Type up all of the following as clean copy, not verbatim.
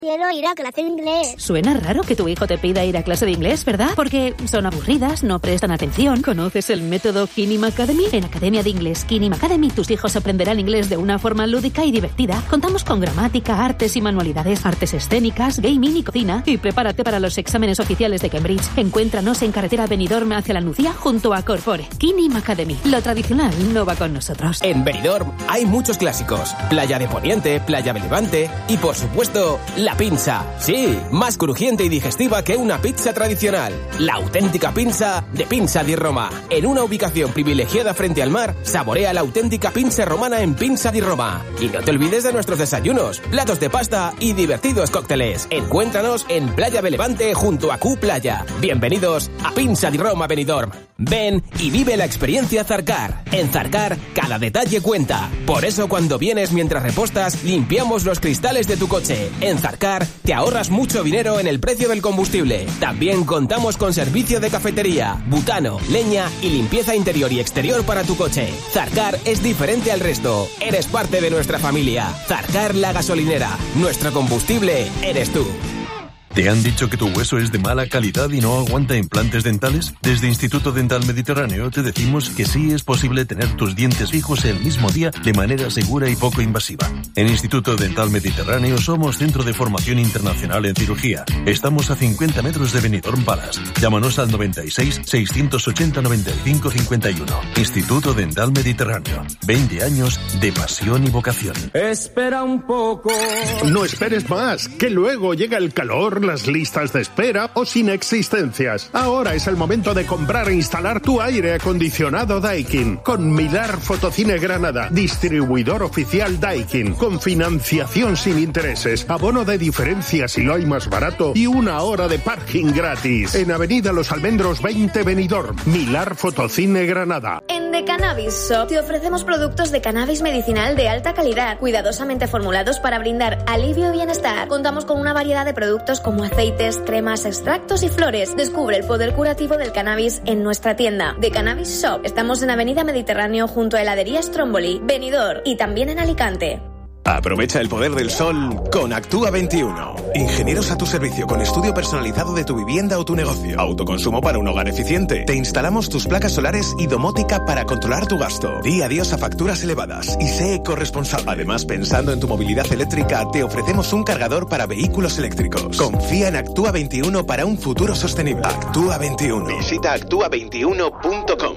Quiero ir a clase de inglés. Suena raro que tu hijo te pida ir a clase de inglés, ¿verdad? Porque son aburridas, no prestan atención. ¿Conoces el método Kinim Academy? En Academia de Inglés Kinim Academy tus hijos aprenderán inglés de una forma lúdica y divertida. Contamos con gramática, artes y manualidades, artes escénicas, gaming y cocina. Y prepárate para los exámenes oficiales de Cambridge. Encuéntranos en carretera Benidorm hacia la Nucía junto a Corpore. Kinim Academy. Lo tradicional no va con nosotros. En Benidorm hay muchos clásicos. Playa de Poniente, Playa de Levante y, por supuesto, la pinza. Sí, más crujiente y digestiva que una pizza tradicional. La auténtica pinza de Pinza di Roma. En una ubicación privilegiada frente al mar, saborea la auténtica pinza romana en Pinza di Roma. Y no te olvides de nuestros desayunos, platos de pasta y divertidos cócteles. Encuéntranos en Playa de Levante junto a Q Playa. Bienvenidos a Pinza di Roma Benidorm. Ven y vive la experiencia Zarcar. En Zarcar, cada detalle cuenta. Por eso cuando vienes mientras repostas, limpiamos los cristales de tu coche. En Zarcar, te ahorras mucho dinero en el precio del combustible. También contamos con servicio de cafetería, butano, leña y limpieza interior y exterior para tu coche. Zarcar es diferente al resto. Eres parte de nuestra familia. Zarcar la gasolinera. Nuestro combustible eres tú. ¿Te han dicho que tu hueso es de mala calidad y no aguanta implantes dentales? Desde Instituto Dental Mediterráneo te decimos que sí es posible tener tus dientes fijos el mismo día de manera segura y poco invasiva. En Instituto Dental Mediterráneo somos centro de formación internacional en cirugía. Estamos a 50 metros de Benidorm Palace. Llámanos al 96 680 95 51. Instituto Dental Mediterráneo. 20 años de pasión y vocación. Espera un poco. No esperes más, que luego llega el calor, las listas de espera o sin existencias. Ahora es el momento de comprar e instalar tu aire acondicionado Daikin con Milar Fotocine Granada, distribuidor oficial Daikin, con financiación sin intereses, abono de diferencia si lo hay más barato y 1 hora de parking gratis. En Avenida Los Almendros 20 Benidorm, Milar Fotocine Granada. En The Cannabis Shop te ofrecemos productos de cannabis medicinal de alta calidad, cuidadosamente formulados para brindar alivio y bienestar. Contamos con una variedad de productos como aceites, cremas, extractos y flores. Descubre el poder curativo del cannabis en nuestra tienda The Cannabis Shop. Estamos en Avenida Mediterráneo junto a heladería Stromboli, Benidorm y también en Alicante. Aprovecha el poder del sol con Actúa 21. Ingenieros a tu servicio con estudio personalizado de tu vivienda o tu negocio. Autoconsumo para un hogar eficiente. Te instalamos tus placas solares y domótica para controlar tu gasto. Di adiós a facturas elevadas y sé ecorresponsable. Además, pensando en tu movilidad eléctrica, te ofrecemos un cargador para vehículos eléctricos. Confía en Actúa 21 para un futuro sostenible. Actúa 21. Visita actúa21.com.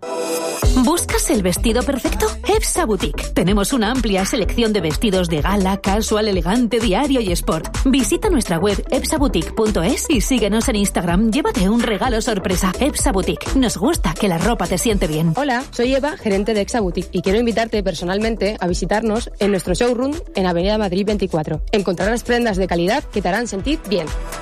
¿Buscas el vestido perfecto? EPSA Boutique. Tenemos una amplia selección de vestidos de gala, casual, elegante, diario y sport. Visita nuestra web epsaboutique.es y síguenos en Instagram. Llévate un regalo sorpresa. EPSA Boutique. Nos gusta que la ropa te siente bien. Hola, soy Eva, gerente de EPSA Boutique, y quiero invitarte personalmente a visitarnos en nuestro showroom en Avenida Madrid 24. Encontrarás prendas de calidad que te harán sentir bien.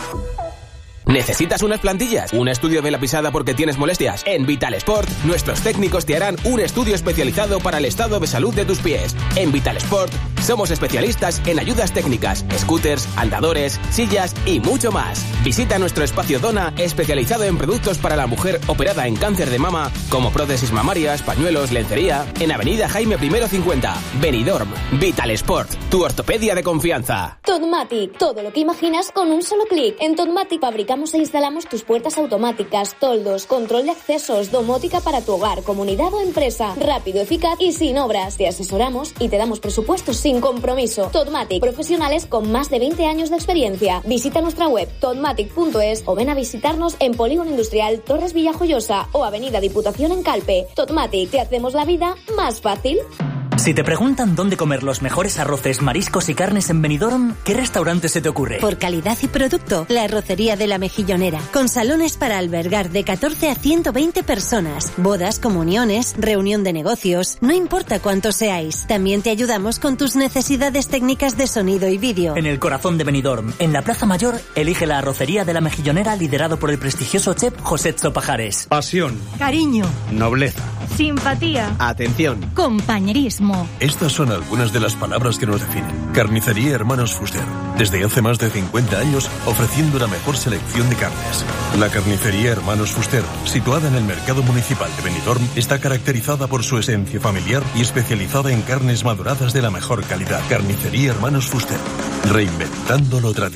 ¿Necesitas unas plantillas? ¿Un estudio de la pisada porque tienes molestias? En Vital Sport, nuestros técnicos te harán un estudio especializado para el estado de salud de tus pies. En Vital Sport, somos especialistas en ayudas técnicas, scooters, andadores, sillas y mucho más. Visita nuestro espacio Dona, especializado en productos para la mujer operada en cáncer de mama, como prótesis mamarias, pañuelos, lencería, en Avenida Jaime I 50, Benidorm. Vital Sport, tu ortopedia de confianza. Totmatic, todo lo que imaginas con un solo clic. En Totmatic fabricamos e instalamos tus puertas automáticas, toldos, control de accesos, domótica para tu hogar, comunidad o empresa. Rápido, eficaz y sin obras. Te asesoramos y te damos presupuestos sin compromiso. Totmatic, profesionales con más de 20 años de experiencia. Visita nuestra web totmatic.es o ven a visitarnos en Polígono Industrial Torres Villajoyosa o Avenida Diputación en Calpe. Totmatic, te hacemos la vida más fácil. Si te preguntan dónde comer los mejores arroces, mariscos y carnes en Benidorm, ¿qué restaurante se te ocurre? Por calidad y producto, la Arrocería de la Mejillonera, con salones para albergar de 14 a 120 personas, bodas, comuniones, reunión de negocios, no importa cuántos seáis. También te ayudamos con tus necesidades técnicas de sonido y vídeo. En el corazón de Benidorm, en la Plaza Mayor, elige la Arrocería de la Mejillonera, liderado por el prestigioso chef José Pajares. Pasión. Cariño. Nobleza. Simpatía. Atención. Compañerismo. Estas son algunas de las palabras que nos definen. Carnicería Hermanos Fuster. Desde hace más de 50 años, ofreciendo la mejor selección de carnes. La carnicería Hermanos Fuster, situada en el mercado municipal de Benidorm, está caracterizada por su esencia familiar y especializada en carnes maduradas de la mejor calidad. Carnicería Hermanos Fuster, reinventando lo tradicional.